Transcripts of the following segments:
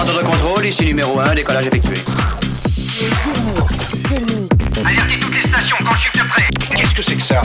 Ordre de contrôle, ici numéro 1, décollage effectué. Alertez toutes les stations quand je suis prêt. Qu'est-ce que c'est que ça?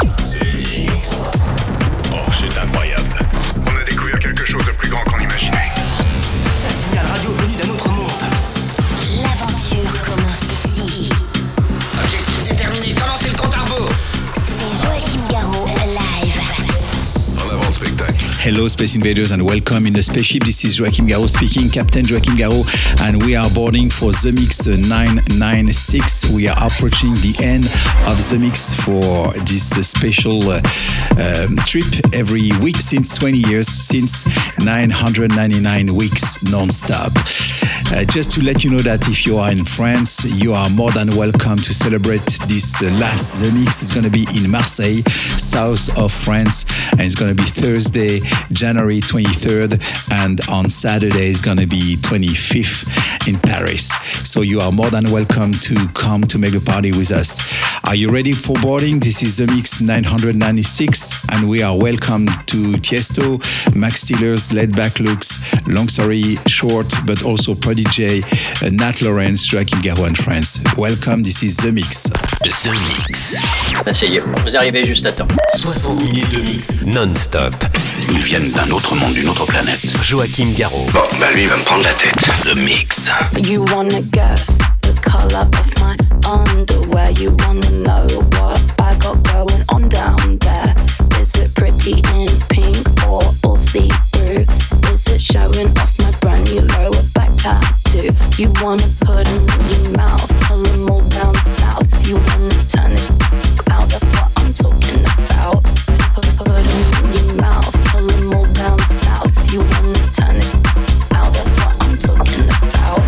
Oh, c'est incroyable. On a découvert quelque chose de plus grand qu'on imaginait. Un signal radio venu d'un autre monde. L'aventure commence ici. Objectif déterminé, commencez le compte à rebours. C'est Joachim Garraud live. En avant le spectacle. Hello, Space Invaders, and welcome in the spaceship. This is Joachim Garraud speaking, Captain Joachim Garraud, and we are boarding for The Mix 996. We are approaching the end of The Mix for this special trip every week since 20 years, since 999 weeks non-stop. Just to let you know that if you are in France, you are more than welcome to celebrate this last The Mix. It's going to be in Marseille, south of France, and it's going to be Thursday, January 23rd, and on Saturday it's going to be 25th in Paris. So you are more than welcome to come to make a party with us. Are you ready for boarding? This is The Mix 996, and we are welcome to Tiesto, Max Steelers, Laid Back Looks, Long Story Short, but also Prodigy, Nat Lawrence, Joachim Garraud and friends. Welcome, this is The Mix. The Mix. Asseyez-vous, vous arrivez juste à temps. 60 minutes de mix non-stop. Ils viennent d'un autre monde, d'une autre planète. Joachim Garraud. Bon, bah lui, il va me prendre la tête. The Mix. You wanna guess the color of my underwear. You wanna know what I got going on down there. Is it pretty in pink or all see-through? Is it showing off my brand new lower back tattoo? You wanna put them in your mouth, pull them all down south. You wanna turn this out, that's what I'm talking about. Put them in your mouth, pull them all down south. You wanna turn this out, that's what I'm talking about.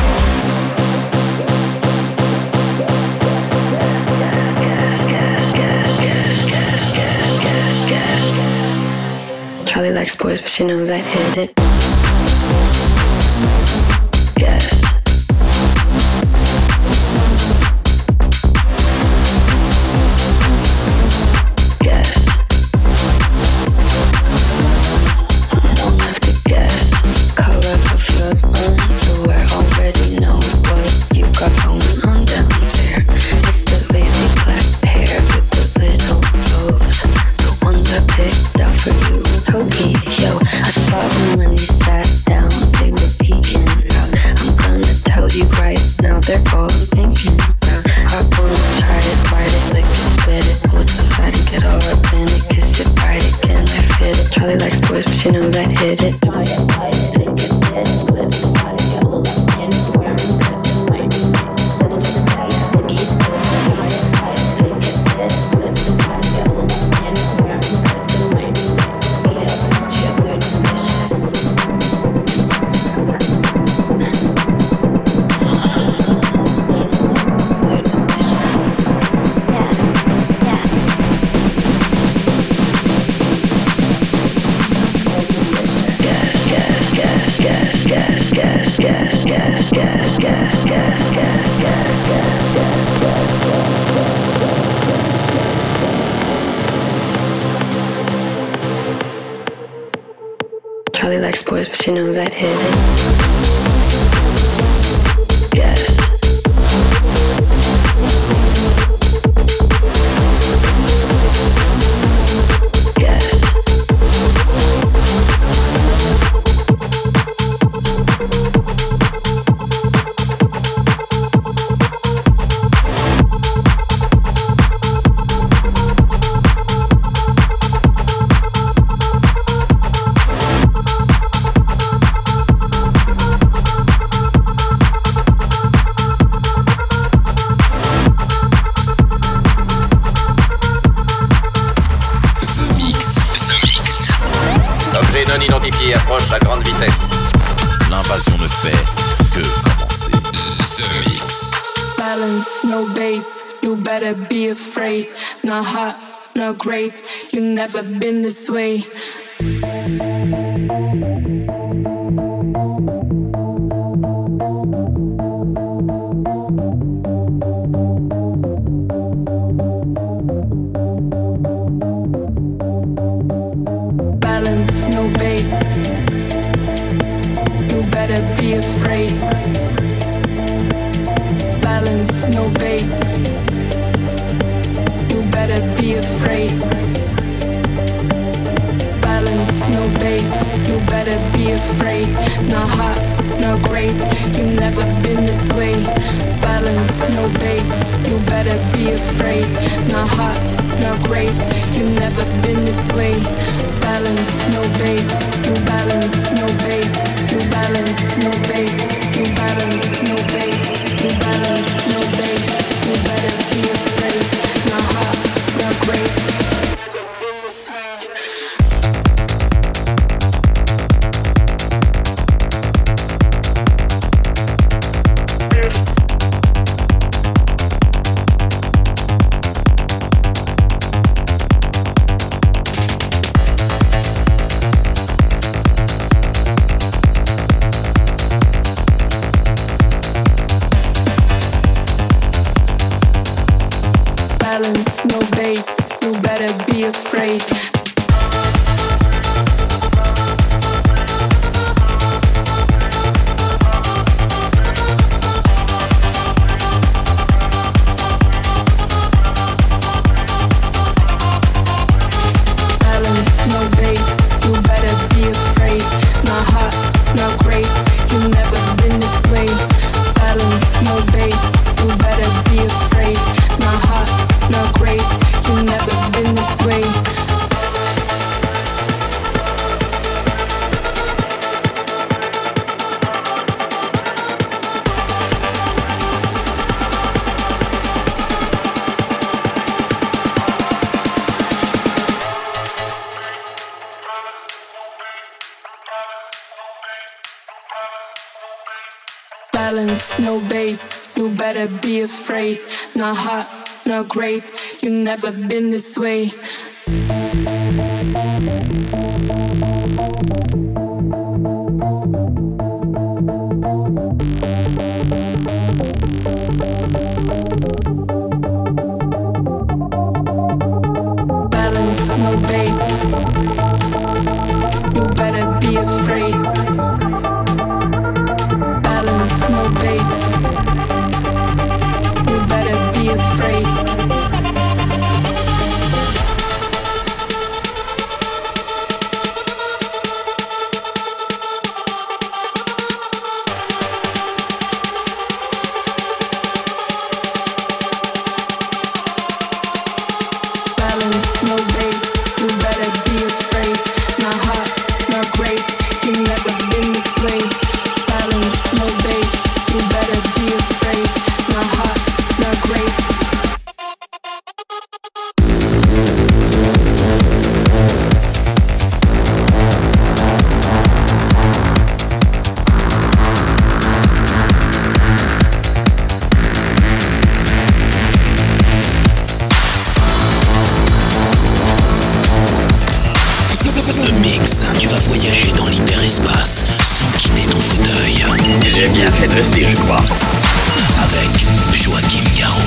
Charlie likes boys, but she knows I'd hit it. Guess. Guess. Don't have to guess. Color of your underwear. Already know what you got going on down there. It's the lacy black hair with the little bows. The ones I picked out for you in Tokyo. I saw them when you sat down. They were peeking out. I'm gonna tell you right now, they're all thinking about. I wanna try it, bite it, lick it, spit it, pull it to the side and get all up in it, kiss it, bite it, can I fit it? Charlie likes boys, but she knows I'd hit it. Bite it, lick it, spit it, pull it to the side and get all up in it. Wearing prison might be mixing, send it to the back, the east. Bite it, lick it, spit it, pull it to the side and get all up in it. Wearing prison might be mixing, eat up, just so delicious. Charlie likes boys, but she knows I'd hit it. Guess. Guess. Objet non identifié approche à grande vitesse. L'invasion ne fait que commencer. The Mix. Balance, no bass, you better be afraid. Not hot, not great, you never been this way. Balance, no bass, you better be be afraid. Balance, no bass. You better be afraid. Balance, no bass. You better be afraid. Not hot, not great. You never been this way. Balance, no bass. You better be afraid. Not hot, not great. You never been this way. Balance, no bass. You balance, no bass. You balance, no bass. You balance, no bass. You balance, no bass. You better be afraid. Not hot, not great. Never been this way. Balance, no bass, you better be afraid. Balance, no bass, you better be afraid. Not hot, not great, you never been this way. Balance, no bass, you better be afraid. Not hot, not great, you never been this way. Balance, no bass, you better be afraid. Not hot, not great, you never been this way. Balance, no bass, you better be afraid. Balance, no bass, you better be afraid. Balance, no bass, you better be afraid. Not hot, not great, you never been this way. Balance, no bass, you better be afraid. Not hot, not great. The Mix, tu vas voyager dans l'hyperespace sans quitter ton fauteuil. J'ai bien fait de rester, je crois. Avec Joachim Garraud.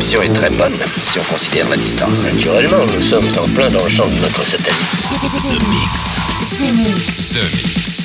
réception est très bonne, si on considère la distance. Naturellement, nous sommes en plein dans le champ de notre satellite. The Mix. The Mix. The Mix.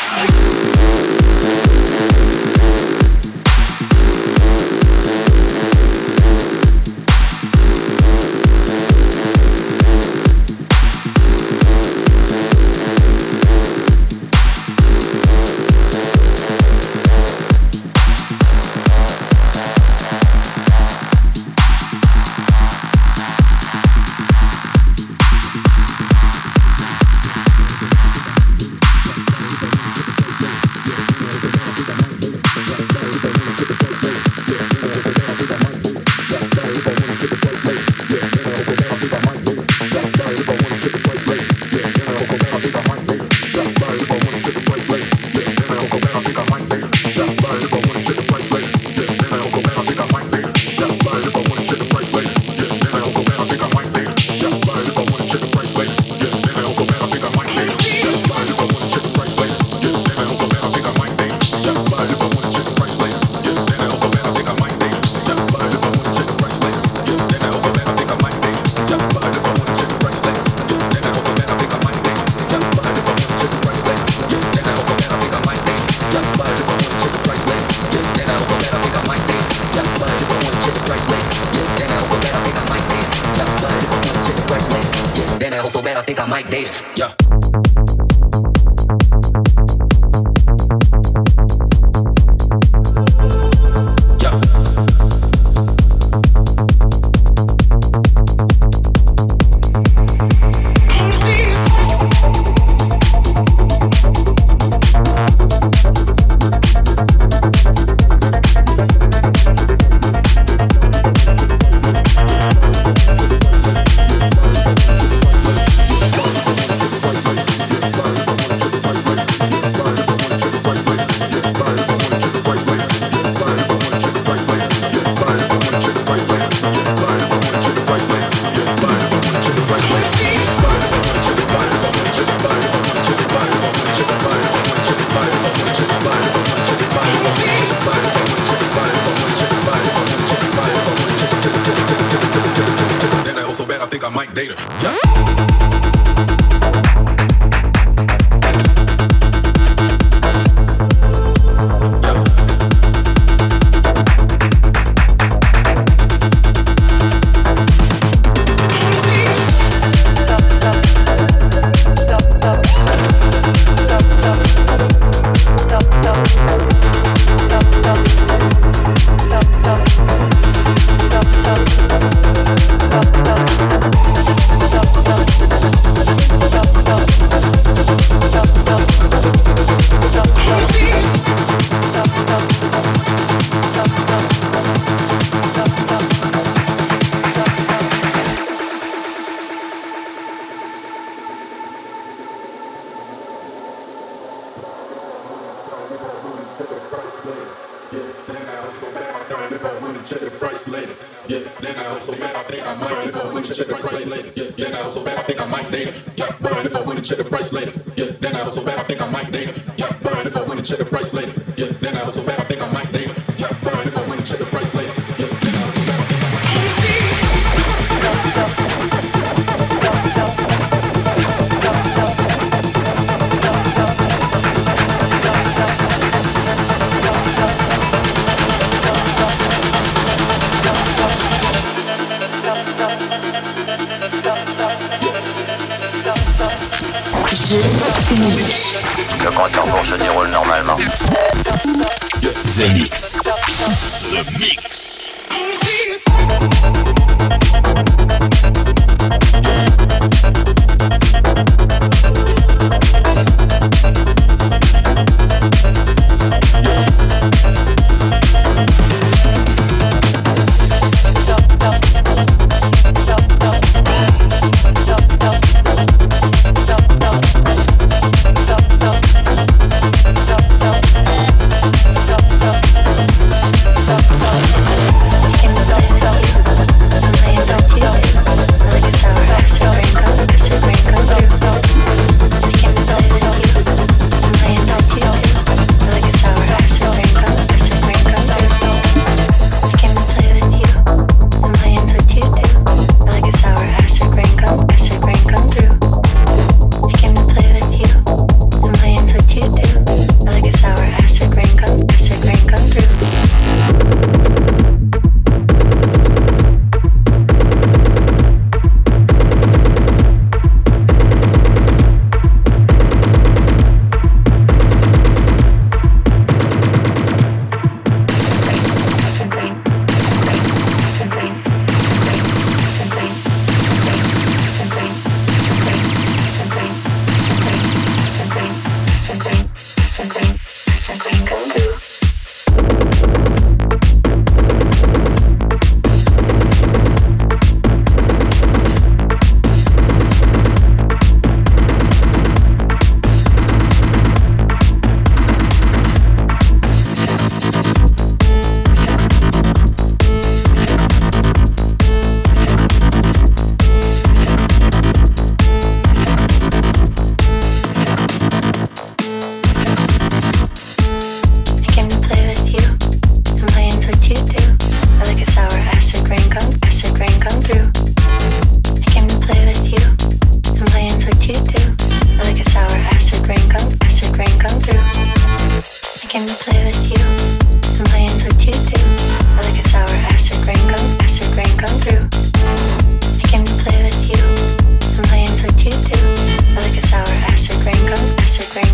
Le compte se déroule normalement. The Mix. The Mix. In the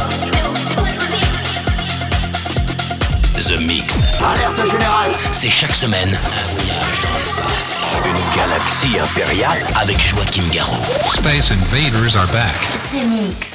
The Mix. Alerte générale. C'est chaque semaine un voyage dans l'espace. Une galaxie impériale. Avec Joachim Garraud. Space Invaders are back. The Mix.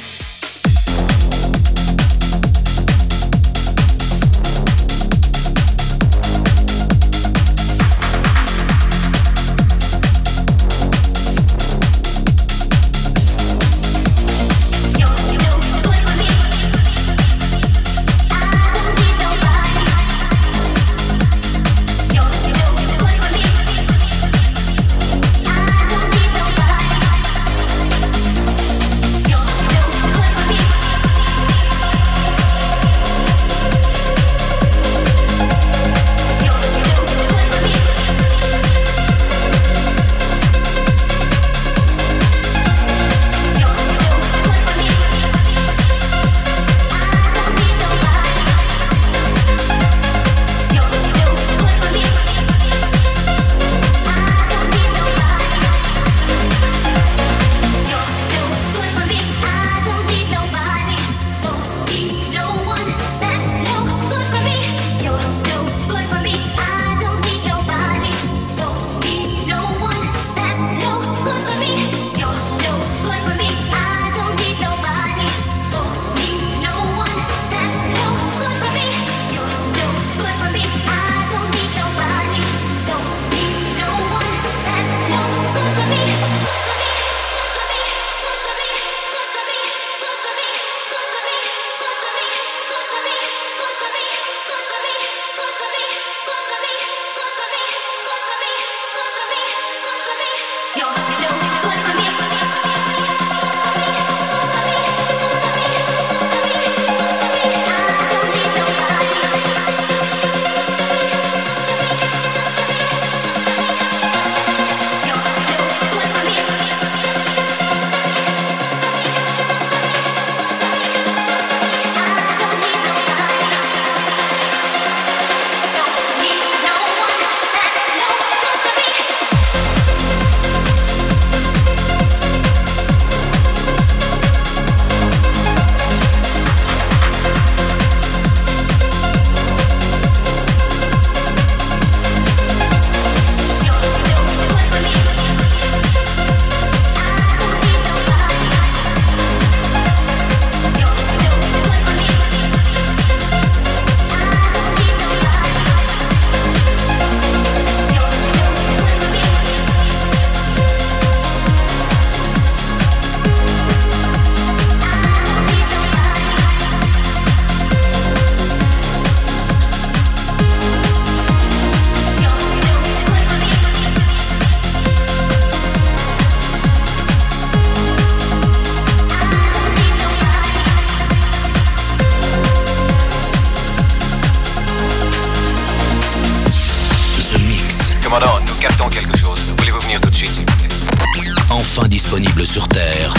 Commandant, nous captons quelque chose. Voulez-vous venir tout de suite, s'il vous plaît? Enfin disponible sur Terre,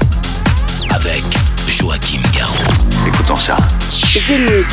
avec Joachim Garraud. Écoutons ça. The Mix.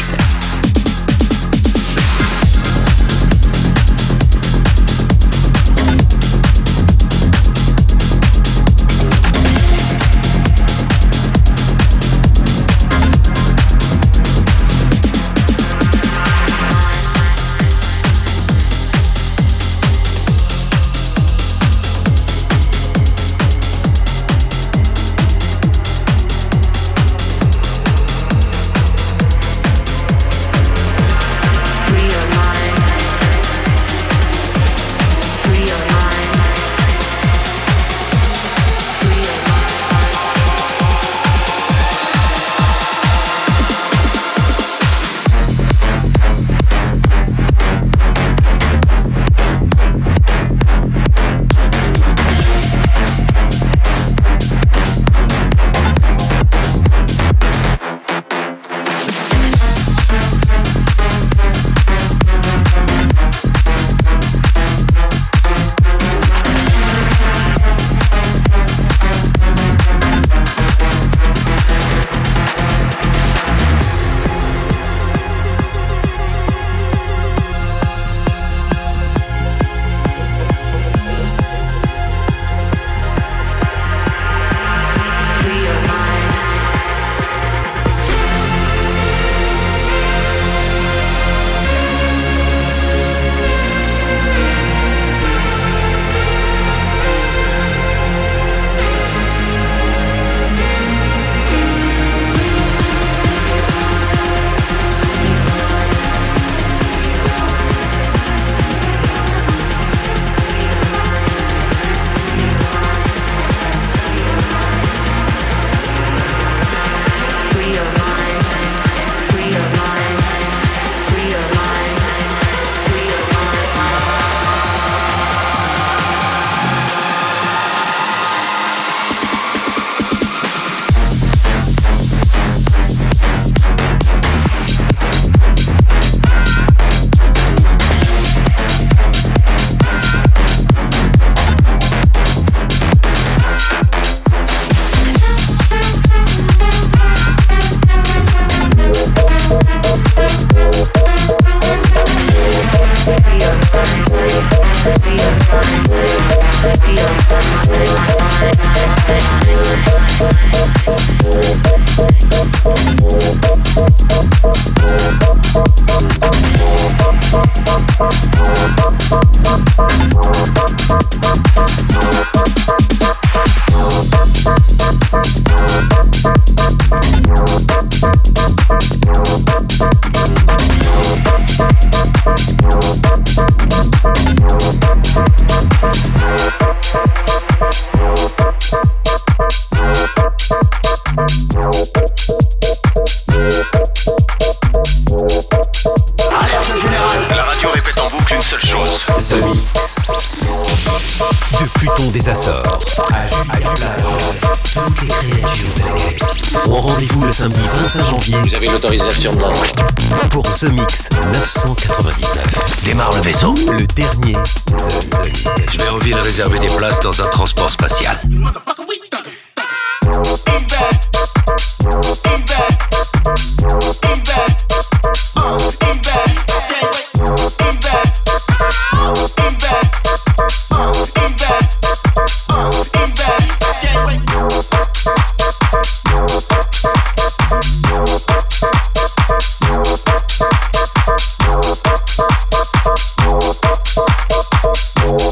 Des Açores à Juplage, toutes les créatures de la galaxie ont rendez-vous le samedi 25 janvier. Vous avez l'autorisation de l'ordre pour The Mix 999. Démarre le vaisseau. Le dernier The Mix. Je vais en ville réserver des places dans un transport spatial.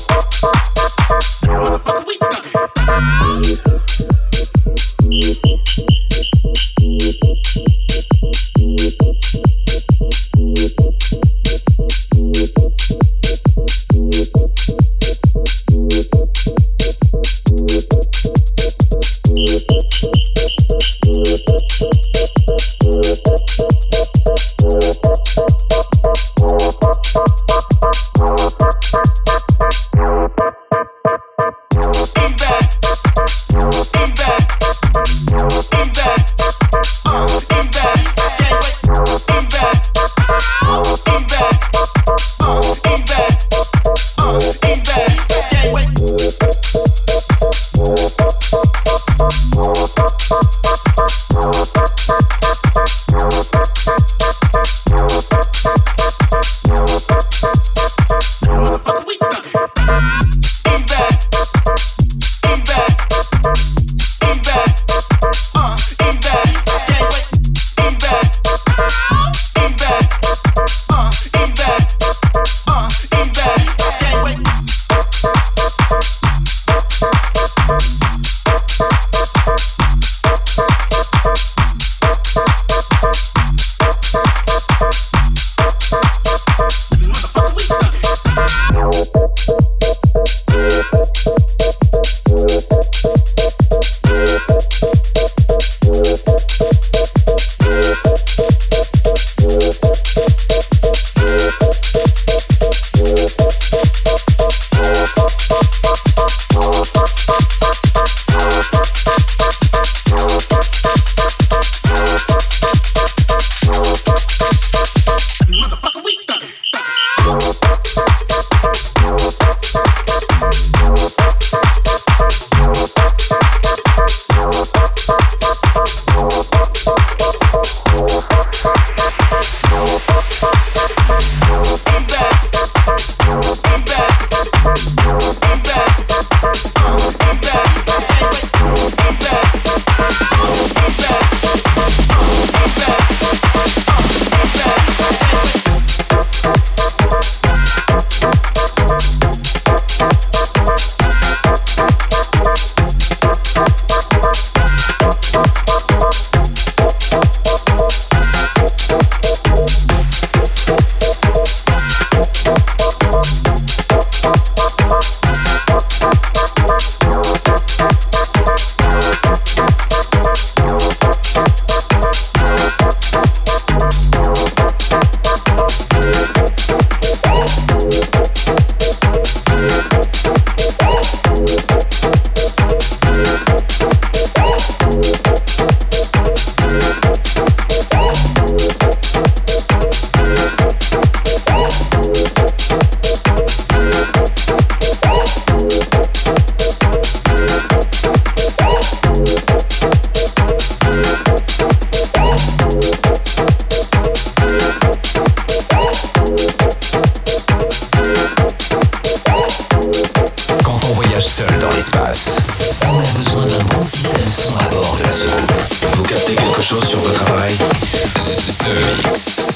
Motherfucker, we done it. The Mix.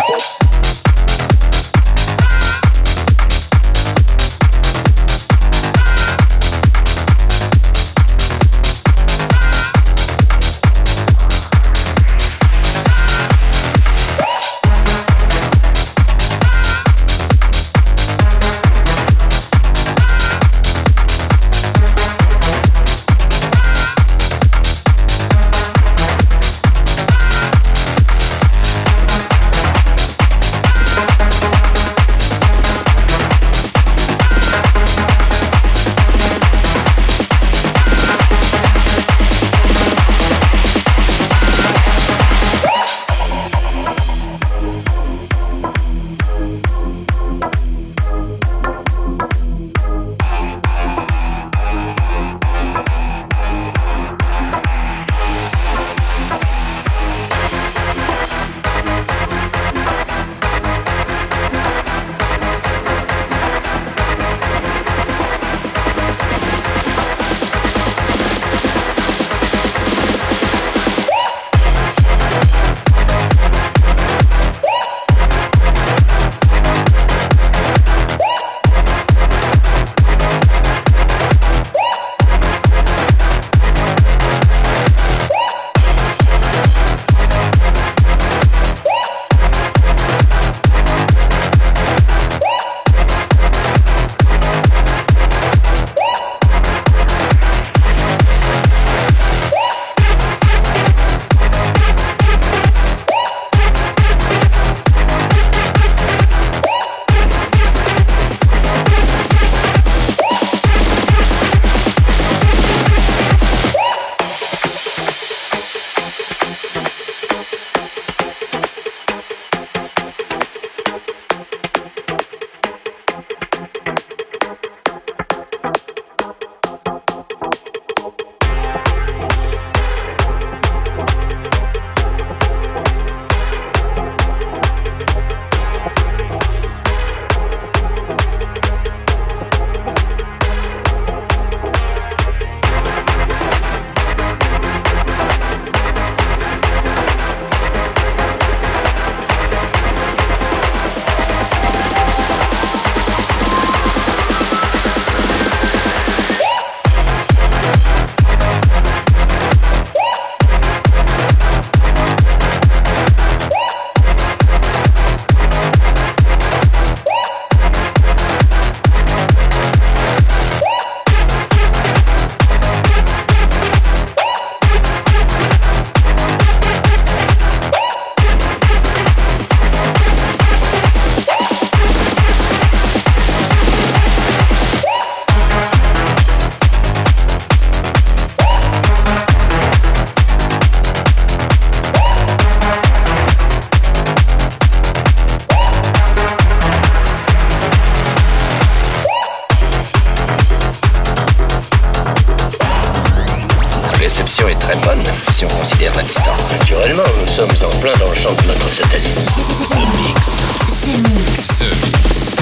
réception est très bonne, si on considère la distance. Naturellement, nous sommes en plein dans le champ de notre satellite. The Mix. The Mix. The Mix.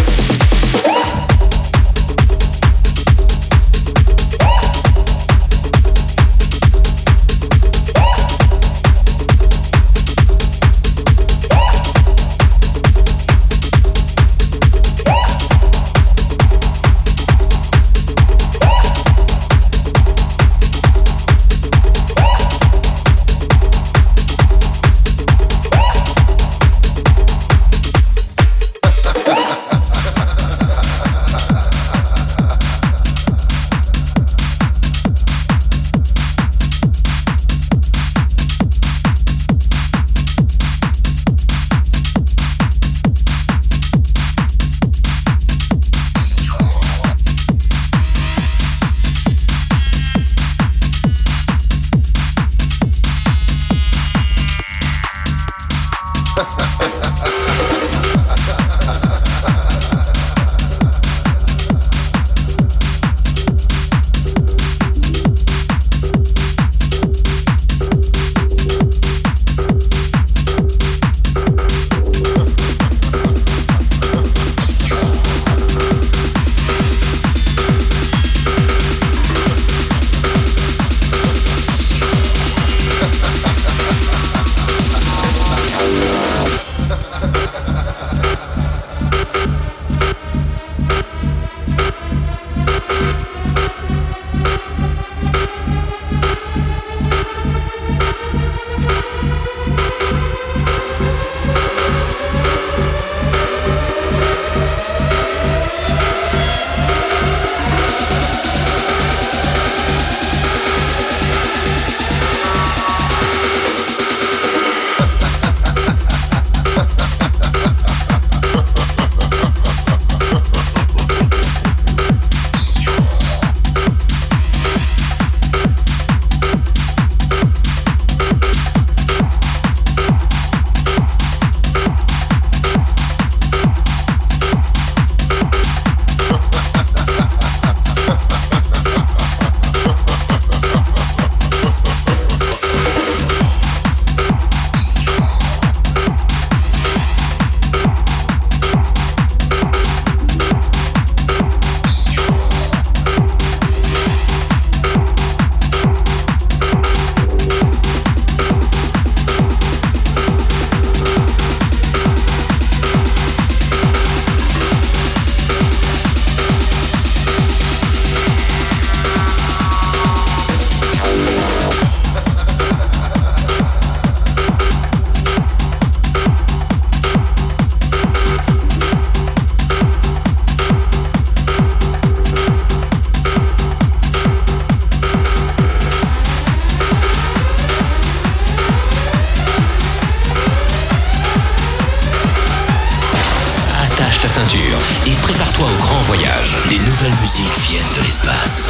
Prépare-toi au grand voyage. Les nouvelles musiques viennent de l'espace.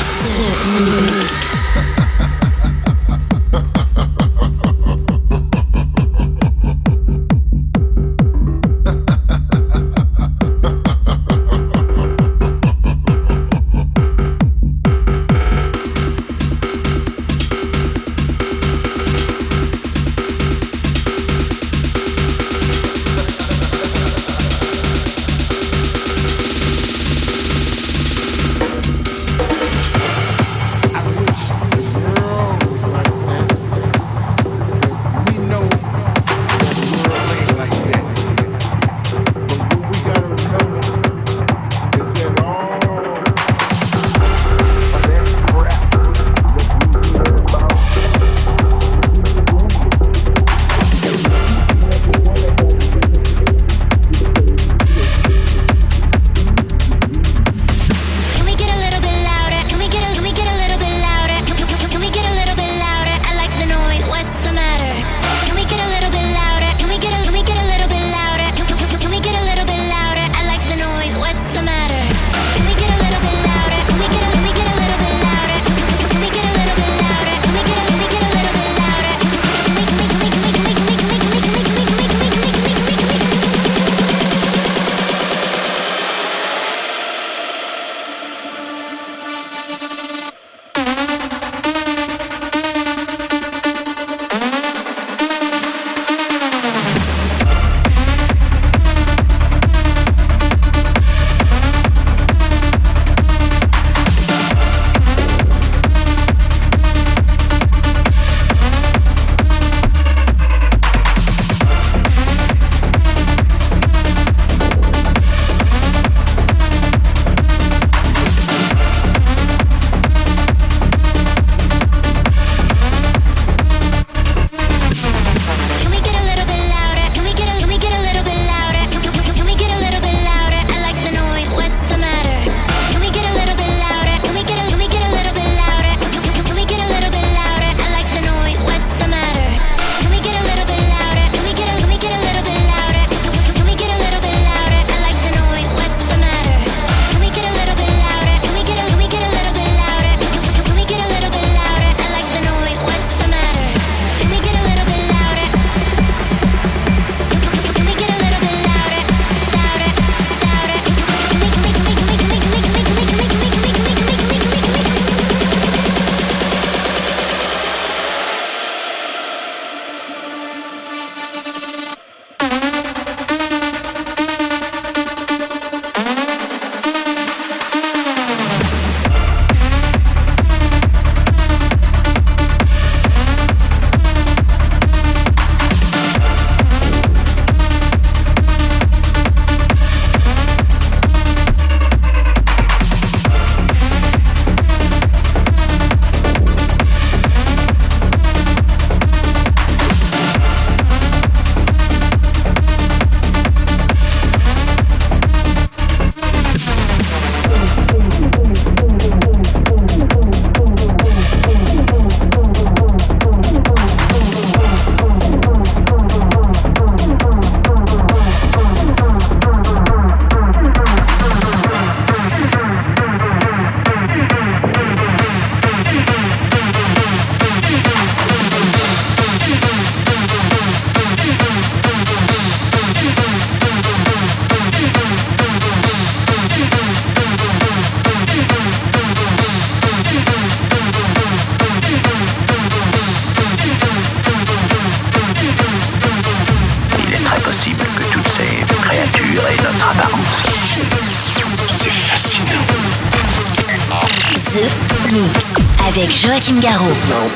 The Mix avec Joachim Garraud.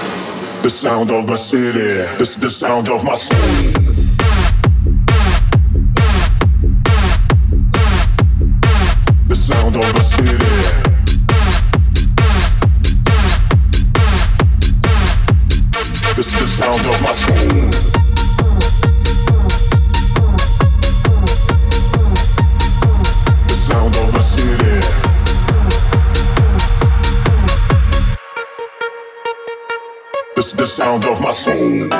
The sound of my city, the sound of my soul. The sound of the city. This is the sound of my soul. The sound of the city. This is the sound of my soul.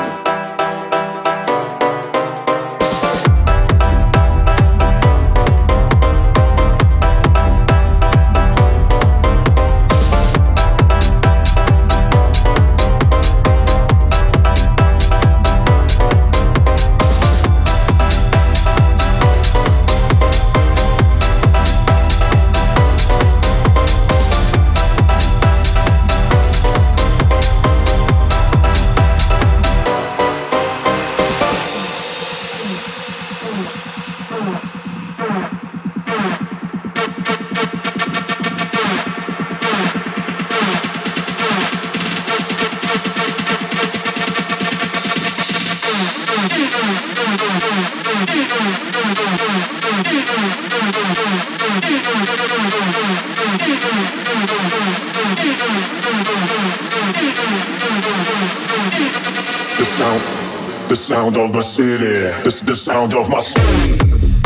sound of the city. This is the sound of my soul.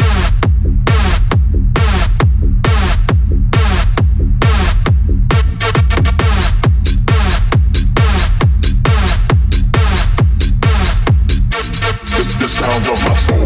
Sound of my soul.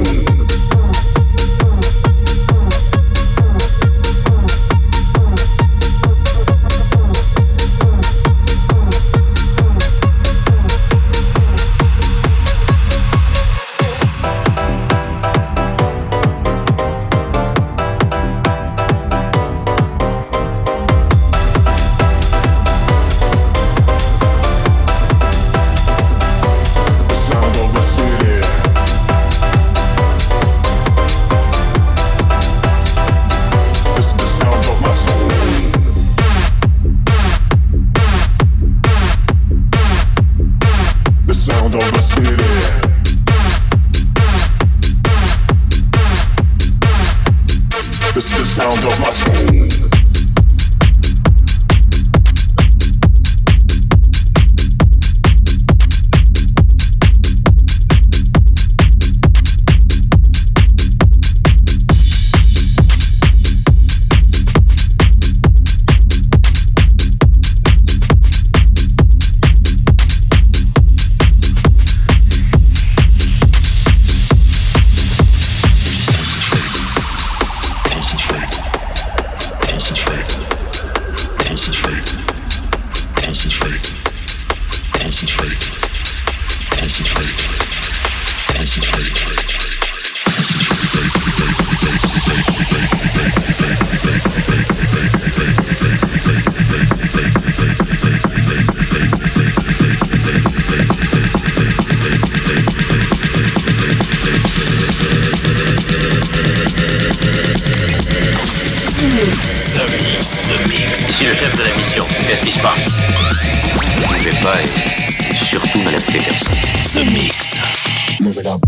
Ici le chef de la mission. Qu'est-ce qui se passe? Ne bougez pas et surtout ne lâchez personne. The Mix. Move it up.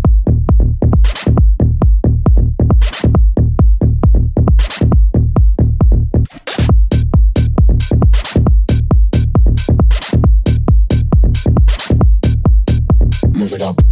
Move it up.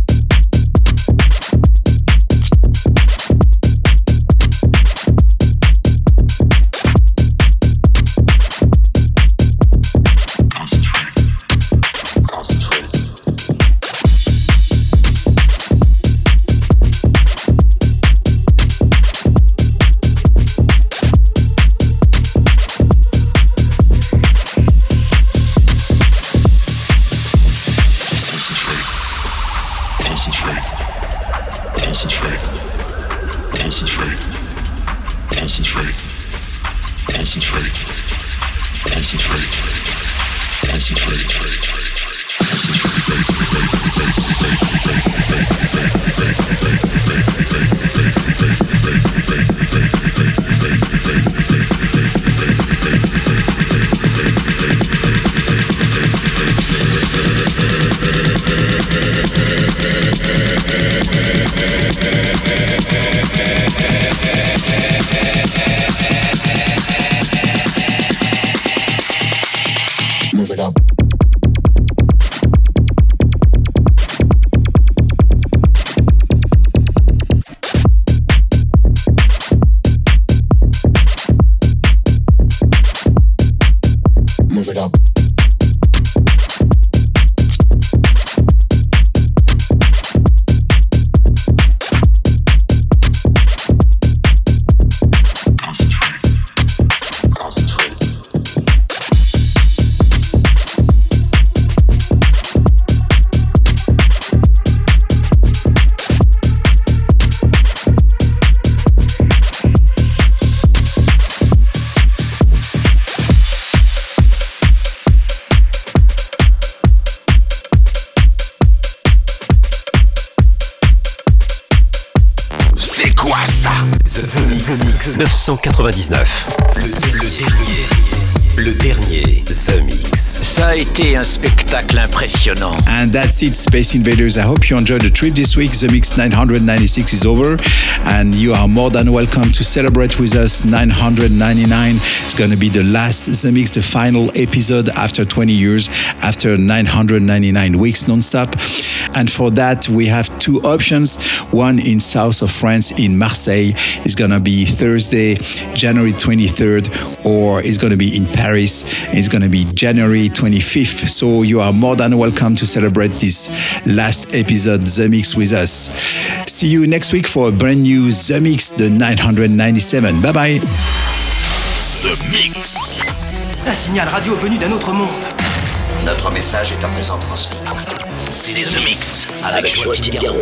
The Mix 999. Le dernier. Le dernier, The Mix. Ça a été un spectacle impressionnant. And that's it, Space Invaders. I hope you enjoyed the trip this week. The Mix 996 is over, and you are more than welcome to celebrate with us 999. It's going to be the last The Mix, the final episode after 20 years, after 999 weeks non-stop. And for that, we have two options. One in south of France, in Marseille. It's going to be Thursday, January 23rd, or it's going to be in Paris. It's going to be January 25th. So you are more than welcome to celebrate this last episode, The Mix, with us. See you next week for a brand new The Mix, the 997. Bye bye. The Mix. Un signal radio venu d'un autre monde. Notre message est à présent transmis. C'est The Mix avec Joachim Garraud.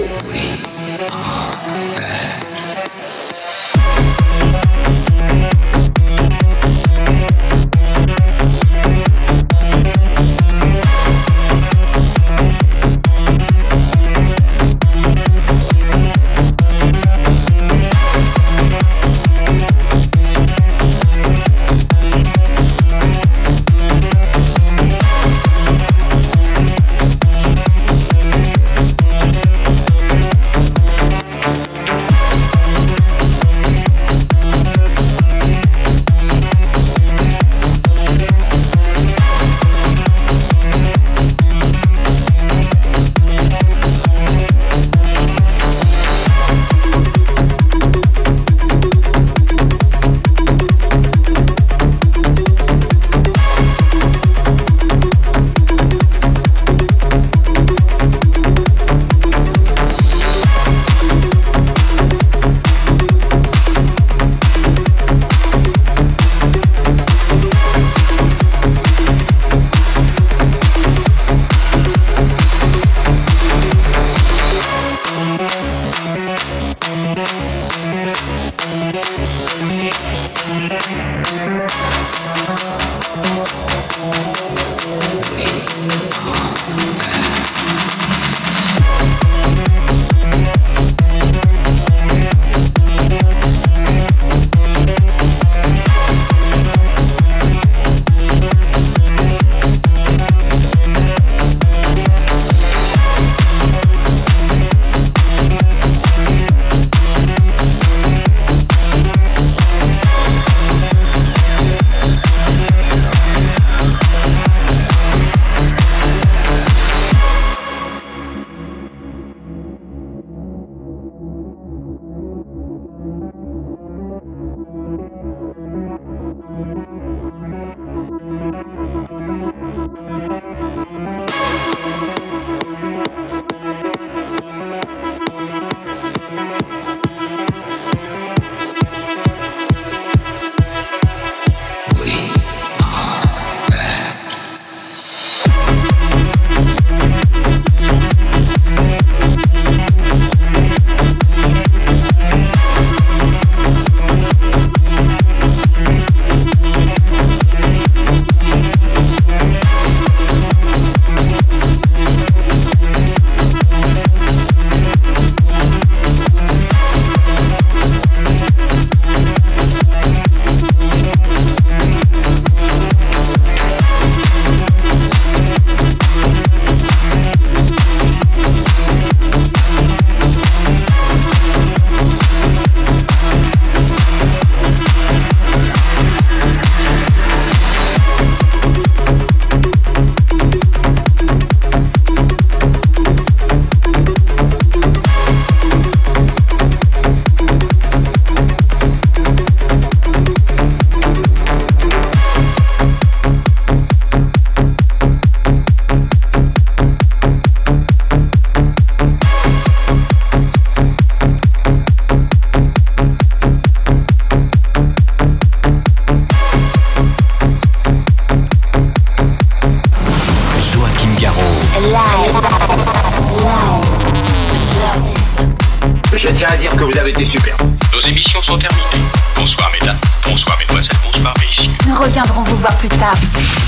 Je tiens à dire que vous avez été super. Nos émissions sont terminées. Bonsoir mesdames, bonsoir mesdemoiselles, bonsoir messieurs. Nous reviendrons vous voir plus tard.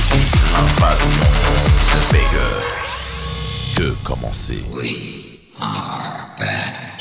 L'invasion de Vega. Que commencer. We are back.